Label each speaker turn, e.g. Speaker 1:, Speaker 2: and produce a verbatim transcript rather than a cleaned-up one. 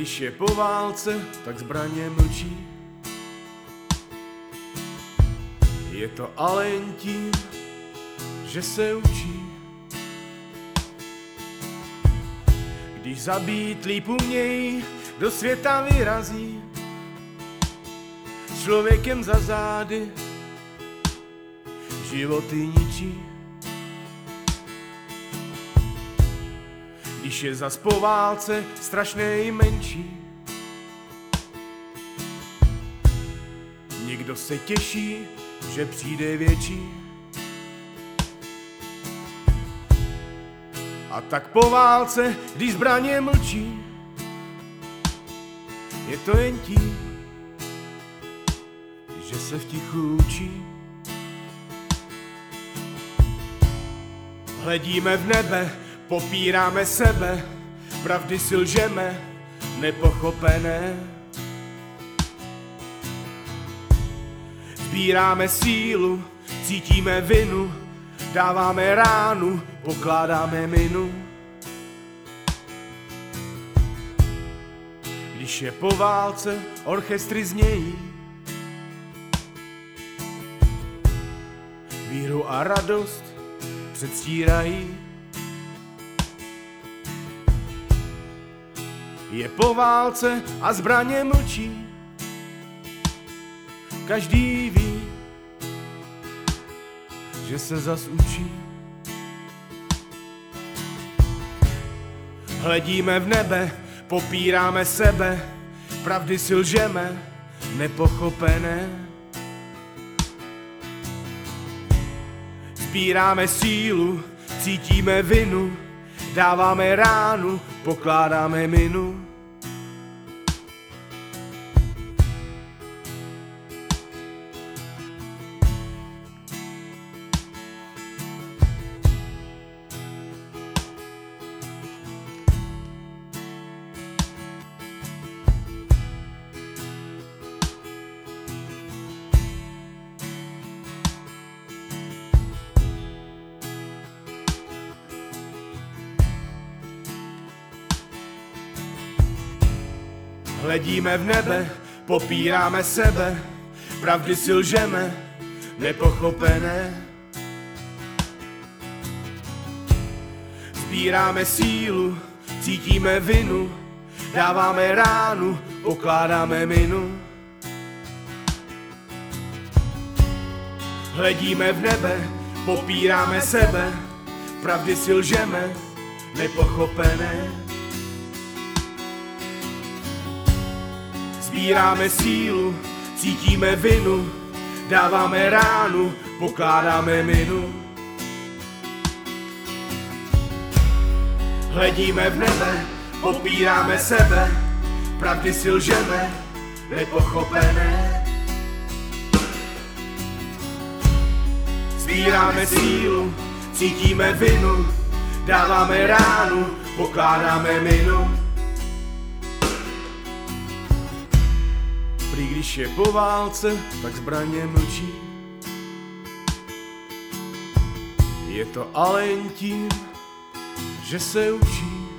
Speaker 1: Když je po válce, tak zbraně mlčí. Je to ale jen tím, že se učí. Když zabít líp umějí, do světa vyrazí. S člověkem za zády životy ničí. Když je zas po válce strašné i menší, někdo se těší, že přijde větší. A tak po válce, když zbraně mlčí, je to jen tím, že se v tichu učí. Hledíme v nebe, popíráme sebe, pravdy si lžeme, nepochopené. Sbíráme sílu, cítíme vinu, dáváme ránu, pokládáme minu. Když je po válce, orchestry znějí, víru a radost předstírají. Je po válce a zbraně mlčí, každý ví, že se zas učí. Hledíme v nebe, popíráme sebe, pravdy si lžeme, nepochopené. Sbíráme sílu, cítíme vinu, dáváme ránu, pokládáme minu. Hledíme v nebe, popíráme sebe, pravdy si lžeme, nepochopené. Sbíráme sílu, cítíme vinu, dáváme ránu, pokládáme minu. Hledíme v nebe, popíráme sebe, pravdy si lžeme, nepochopené. Sbíráme sílu, cítíme vinu, dáváme ránu, pokládáme minu. Hledíme v nebe, popíráme sebe, pravdy si lžeme, nepochopené. Sbíráme sílu, cítíme vinu, dáváme ránu, pokládáme minu. Prý když je po válce, tak zbraně mlčí. Je to ale jen tím, že se učí.